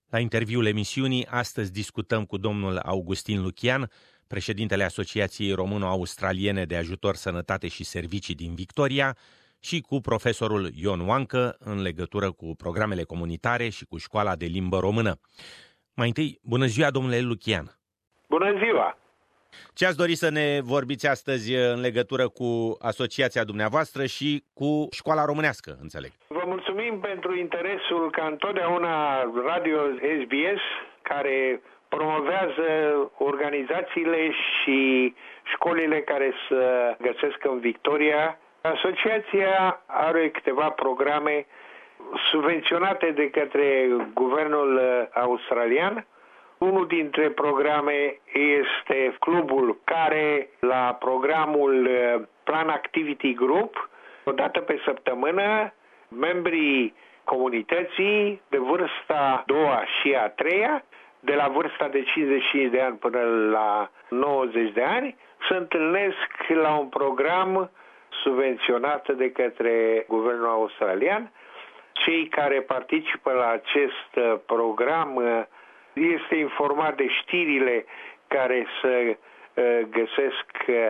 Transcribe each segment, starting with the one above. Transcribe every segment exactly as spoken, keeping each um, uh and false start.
La interviul emisiunii, astăzi discutăm cu domnul Augustin Lucian, președintele Asociației Româno-Australiene de Ajutor, Sănătate și Servicii din Victoria, și cu profesorul Ion Oancă în legătură cu programele comunitare și cu școala de limbă română. Mai întâi, bună ziua, domnule Lucian! Bună ziua! Ce ați dori să ne vorbiți astăzi în legătură cu asociația dumneavoastră și cu școala românească, înțeleg? Vă mulțumim pentru interesul, ca întotdeauna, Radio S B S, care promovează organizațiile și școlile care se găsesc în Victoria. Asociația are câteva programe subvenționate de către guvernul australian. Unul dintre programe este clubul care, la programul Plan Activity Group, o dată pe săptămână, membrii comunității de vârsta a doua și a treia, de la vârsta de cincizeci și cinci de ani până la nouăzeci de ani, se întâlnesc la un program subvenționat de către guvernul australian. Cei care participă la acest program este informat de știrile care se găsesc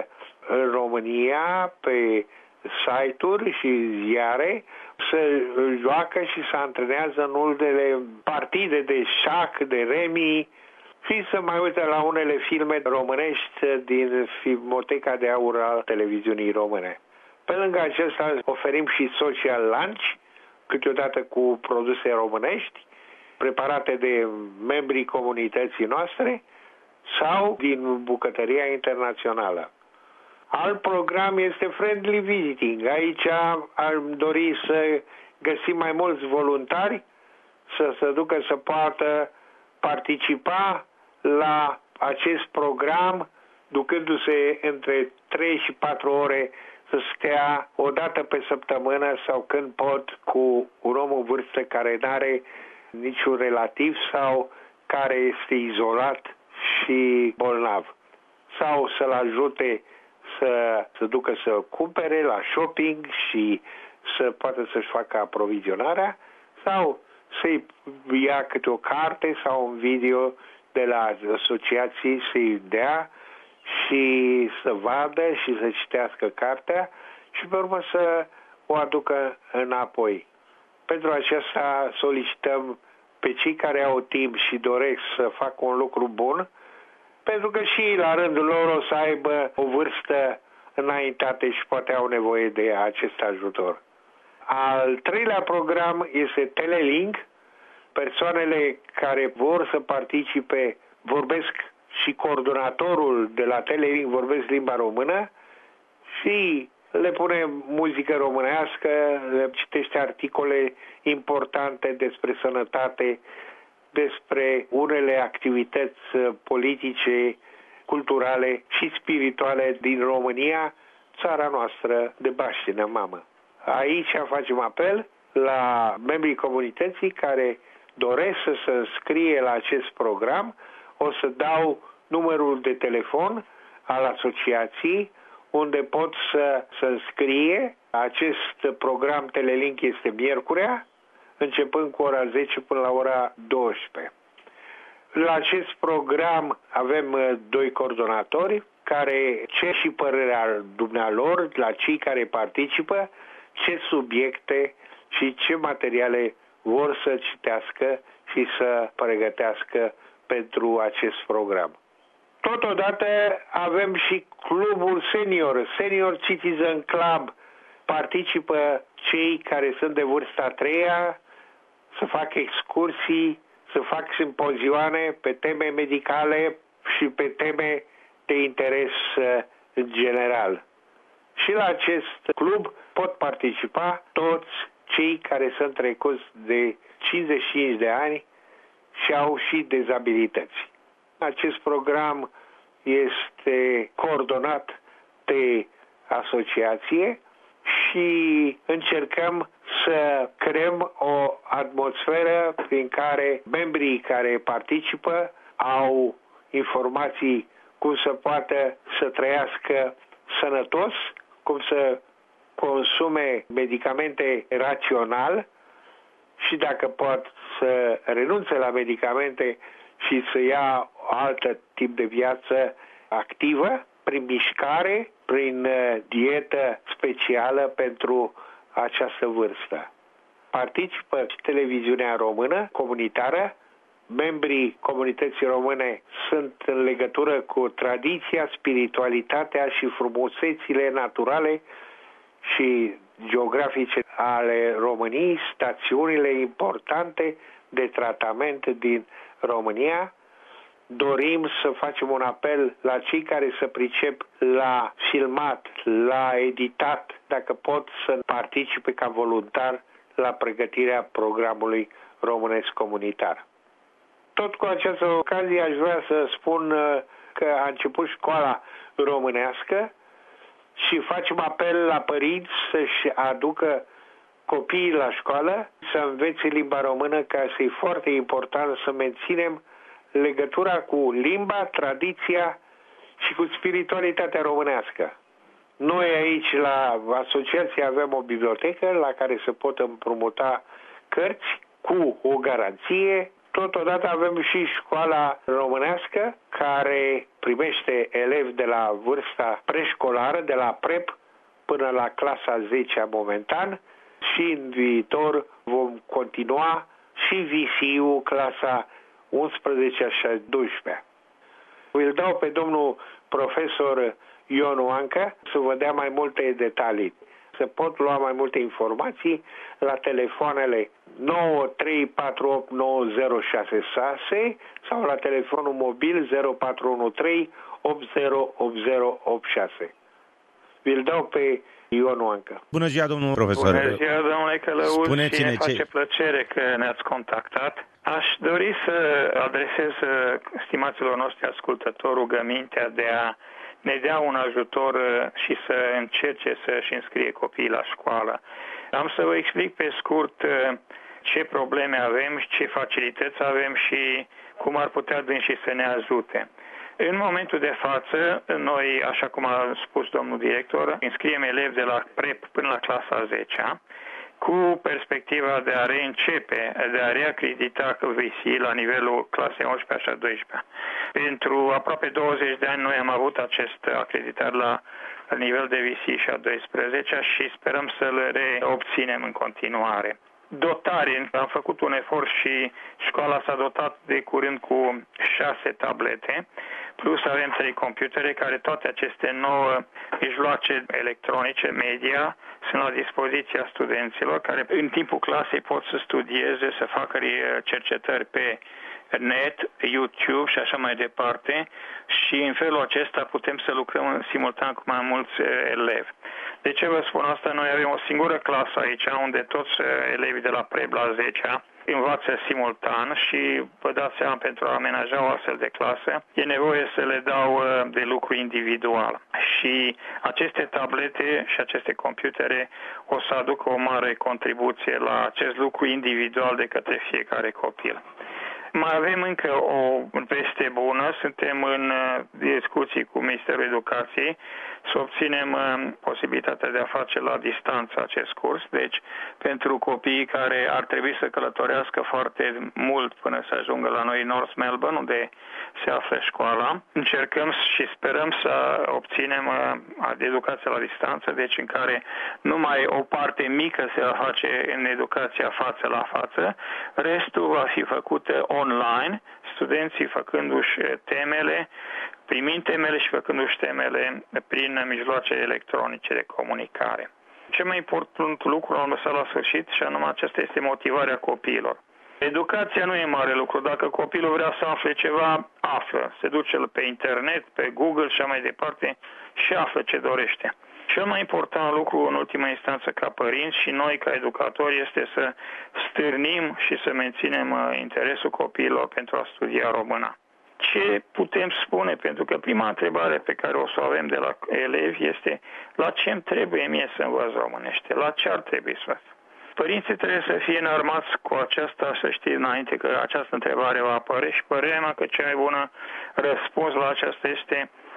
în România pe site-uri și ziare, se joacă și se antrenează în unele partide de șac, de remi, și să mai uită la unele filme românești din Filmoteca de Aur a televiziunii române. Pe lângă acesta oferim și social lunch, câteodată cu produse românești, preparate de membrii comunității noastre sau din bucătăria internațională. Alt program este Friendly Visiting. Aici am dori să găsim mai mulți voluntari să se ducă să poată participa la acest program, ducându-se între trei și patru ore să stea o dată pe săptămână sau când pot cu un om în vârstă care nu are niciun relativ sau care este izolat și bolnav. Sau să-l ajute să se ducă să cumpere la shopping și să poată să-și facă aprovizionarea, sau să-i ia câte o carte sau un video de la asociații să-i dea și să vadă și să citească cartea și pe urmă să o aducă înapoi. Pentru aceasta solicităm pe cei care au timp și doresc să facă un lucru bun, pentru că și la rândul lor o să aibă o vârstă înaintată și poate au nevoie de acest ajutor. Al treilea program este Telelink. Persoanele care vor să participe vorbesc și coordonatorul de la Telelink vorbesc limba română și le pune muzică românească, le citește articole importante despre sănătate, despre unele activități politice, culturale și spirituale din România, țara noastră de baștină mamă. Aici facem apel la membrii comunității care doresc să se înscrie la acest program. O să dau numărul de telefon al asociației unde pot să se înscrie. Acest program Telelink este miercurea, începând cu ora zece până la ora douăsprezece. La acest program avem doi coordonatori care cer și părerea dumnealor la cei care participă, ce subiecte și ce materiale vor să citească și să pregătească pentru acest program. Totodată avem și clubul senior, Senior Citizen Club. Participă cei care sunt de vârsta a treia, să facă excursii, să fac simpozioane pe teme medicale și pe teme de interes în general. Și la acest club pot participa toți cei care sunt trecuți de cincizeci și cinci de ani și au și dezabilități. Acest program este coordonat de asociație și încercăm să creăm o atmosferă prin care membrii care participă au informații cum să poată să trăiască sănătos, cum să consume medicamente rațional și dacă pot să renunțe la medicamente și să ia alt tip de viață activă, prin mișcare, prin dietă specială pentru această vârstă. Participă și televiziunea română comunitară. Membrii comunității române sunt în legătură cu tradiția, spiritualitatea și frumusețile naturale și geografice ale României, stațiunile importante de tratament din România. Dorim să facem un apel la cei care se pricep la filmat, la editat, dacă pot să participe ca voluntar la pregătirea programului românesc comunitar. Tot cu această ocazie aș vrea să spun că a început școala românească și facem apel la părinți să-și aducă copiii la școală, să învețe limba română, că este foarte important să menținem legătura cu limba, tradiția și cu spiritualitatea românească. Noi aici la asociație avem o bibliotecă la care se pot împrumuta cărți cu o garanție. Totodată avem și școala românească care primește elevi de la vârsta preșcolară, de la prep până la clasa zecea momentan și în viitor vom continua și V C U clasa unsprezecea și a douăsprezecea. Îl dau pe domnul profesor Ion Anca să vă dea mai multe detalii. Se pot lua mai multe informații la telefoanele nouă trei patru opt nouă zero șase șase sau la telefonul mobil zero patru unu trei opt zero opt zero opt șase. Vi-l dau pe Ion Anca. Bună ziua, domnul profesor. Bună ziua, domnule Călăuț, și ne face ce... plăcere că ne-ați contactat. Aș dori să adresez stimaților noștri ascultători rugămintea de a ne dea un ajutor și să încerce să-și înscrie copiii la școală. Am să vă explic pe scurt ce probleme avem, ce facilități avem și cum ar putea dânsii să ne ajute. În momentul de față, noi, așa cum a spus domnul director, înscriem elevi de la prep până la clasa a zecea, cu perspectiva de a reîncepe, de a reacredita V C la nivelul clasei a unsprezecea și a douăsprezecea. Pentru aproape douăzeci de ani noi am avut acest acreditar la nivel de V C și a douăsprezecea și sperăm să-l reobținem în continuare. Dotare, am făcut un efort și școala s-a dotat de curând cu șase tablete, plus avem trei computere care toate aceste nouă mijloace electronice, media, sunt la dispoziția studenților care în timpul clasei pot să studieze, să facă cercetări pe net, YouTube și așa mai departe și în felul acesta putem să lucrăm simultan cu mai mulți elevi. De ce vă spun asta? Noi avem o singură clasă aici unde toți elevii de la prep la zecea învață simultan și vă dați seama, pentru a amenaja o astfel de clasă e nevoie să le dau de lucru individual. Și aceste tablete și aceste computere o să aducă o mare contribuție la acest lucru individual de către fiecare copil. Mai avem încă o veste bună, suntem în discuții cu Ministerul Educației să obținem posibilitatea de a face la distanță acest curs, deci pentru copiii care ar trebui să călătorească foarte mult până să ajungă la noi în North Melbourne, unde se află școala, încercăm și sperăm să obținem educație la distanță, deci în care numai o parte mică se va face în educația față la față, restul va fi făcută online, studenții făcându-și temele, primind temele și făcându-și temele prin mijloace electronice de comunicare. Cel mai important lucru am lăsat la sfârșit și anume aceasta este motivarea copiilor. Educația nu e mare lucru. Dacă copilul vrea să afle ceva, află. Se duce pe internet, pe Google și așa mai departe și află ce dorește. Cel mai important lucru, în ultima instanță, ca părinți și noi ca educatori, este să stârnim și să menținem interesul copiilor pentru a studia româna. Ce putem spune? Pentru că prima întrebare pe care o să o avem de la elevi este la ce îmi trebuie mie să învăț românește? La ce ar trebui să fac? Părinții trebuie să fie înarmați cu aceasta, să știi înainte că această întrebare va apărea și părerea mea că cea mai bună răspuns la aceasta este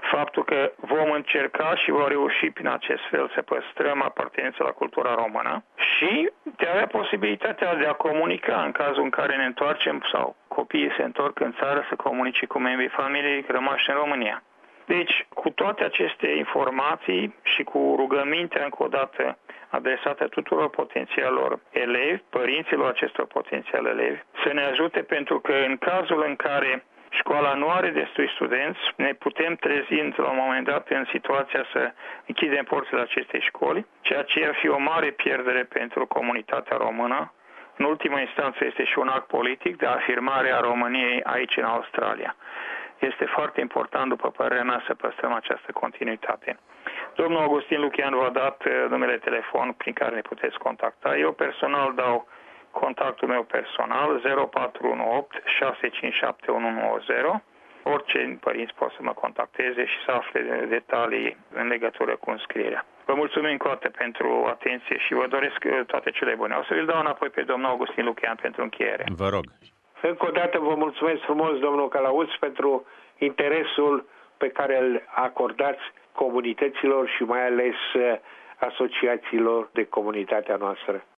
faptul că vom încerca și vom reuși prin acest fel să păstrăm apartenența la cultura română și de a avea posibilitatea de a comunica în cazul în care ne întoarcem sau copiii se întorc în țară să comunice cu membrii familiei rămași în România. Deci, cu toate aceste informații și cu rugămintea încă o dată adresată tuturor potențialilor elevi, părinților acestor potențiali elevi, să ne ajute pentru că în cazul în care școala nu are destui studenți, ne putem trezi la un moment dat în situația să închidem porțile acestei școli, ceea ce ar fi o mare pierdere pentru comunitatea română. În ultima instanță este și un act politic de afirmare a României aici în Australia. Este foarte important, după părerea mea, să păstrăm această continuitate. Domnul Augustin Lucian v-a dat numele telefon prin care ne puteți contacta. Eu personal dau contactul meu personal zero patru unu opt șase cinci șapte unu nouă zero. Orice părinți pot să mă contacteze și să afle detalii în legătură cu înscrierea. Vă mulțumim încă o dată pentru atenție și vă doresc toate cele bune. O să vi-l dau înapoi pe domnul Augustin Lucian pentru încheiere. Vă rog. Încă o dată vă mulțumesc frumos, domnul Calauz, pentru interesul pe care îl acordați comunităților și mai ales asociațiilor de comunitatea noastră.